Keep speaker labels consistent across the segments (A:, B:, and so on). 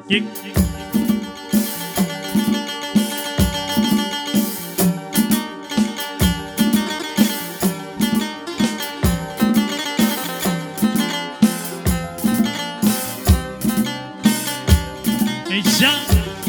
A: یک ای جان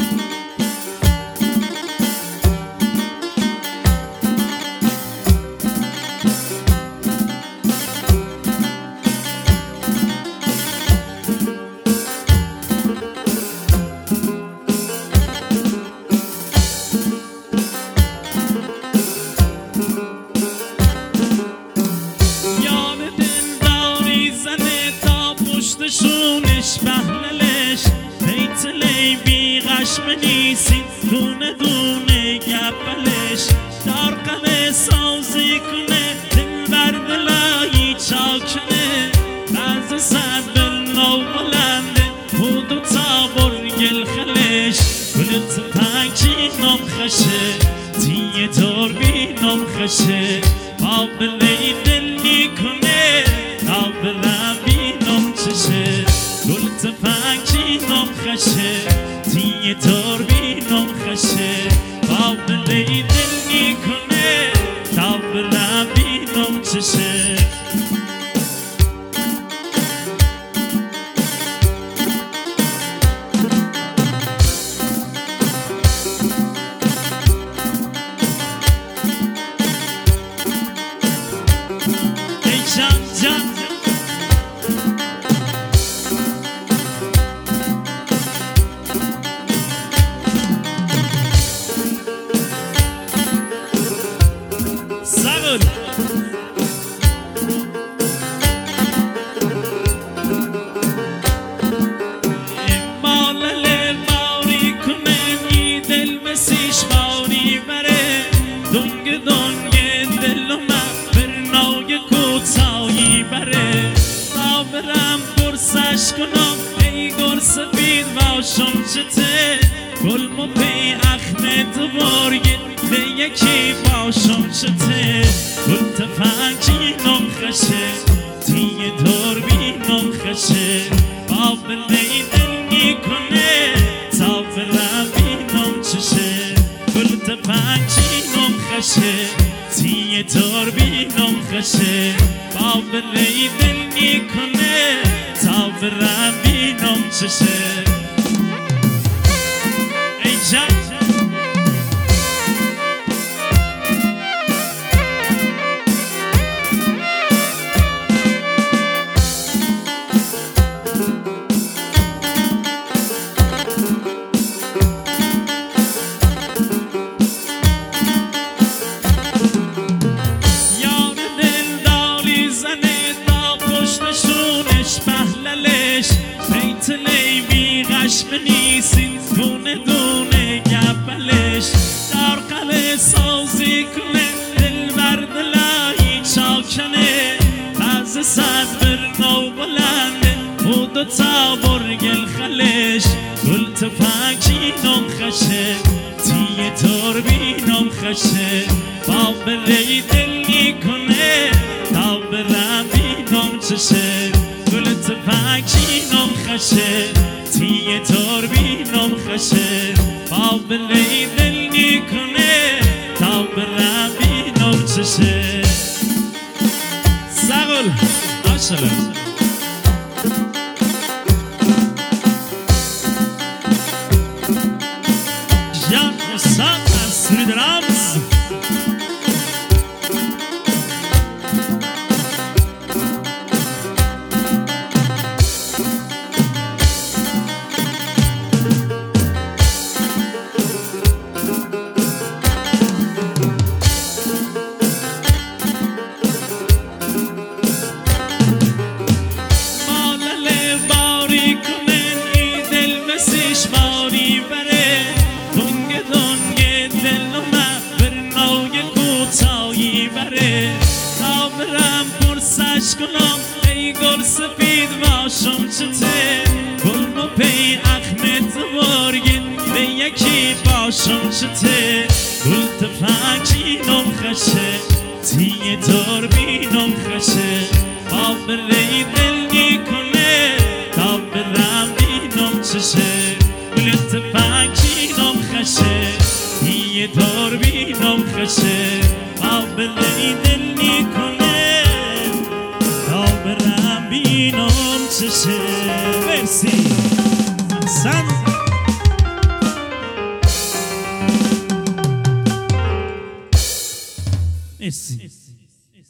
A: شونش بهللش بیتلی بی غشم نیسین دونه دونه گبلش دارقل سازی کنه دل بردلایی چاکنه از صد بلنو بلنده بودو تا برگل خلش گلت پنجی نم خشه تیه دور بی نم خشه بابلی دل نیکنه دابلم گلت پنجی نم خشه تیه دور بی نم خشه بابلی دل نیکنه دابلم بی نم چشه ای جان جان مالل ماری کنه می دل مسیش ماری بره دنگ دنگ دل من برنای کوتاهی بره تا برم گرسش کنم ای گرس بید باشم چته گلم و پی اخمت بارگل به یکی باشم چته گل تفنگی نم خشه تیه دور بی نم خشه بابلی دل نیکنه تا برم بی نم چشه گل تفنگی نم خشه تیه دور بی نم خشه بابلی دل نیکنه تا برم بی نم چشه ای جان بیتلی بی غشم نیسین دونه دونه گبلش دارقل سازی کنه دل بردلایی چاکنه از صد برنو بلنده بودو تا برگل خلش گل تفنگی نم خشه تیه دور بی نم خشه بابلی دل نیکنه تا برم بی نم چشه گل تفنگی نم خشه تیه دور بی نم خشه بابلی دل نیکنه تا برم بی نم چشه سقل آشلم جان حسان از سوری درامز کنم ای گل سفید باشم چته گل و پی اخمت بارگل به یکی باشم چته گل تفنگی نم خشه تیه دور بی نم خشه بابلی دل نیکنه تا برم بی نم چشه بلی دل میکنه تا برم بینم چشه. مرسی احسن. مرسی.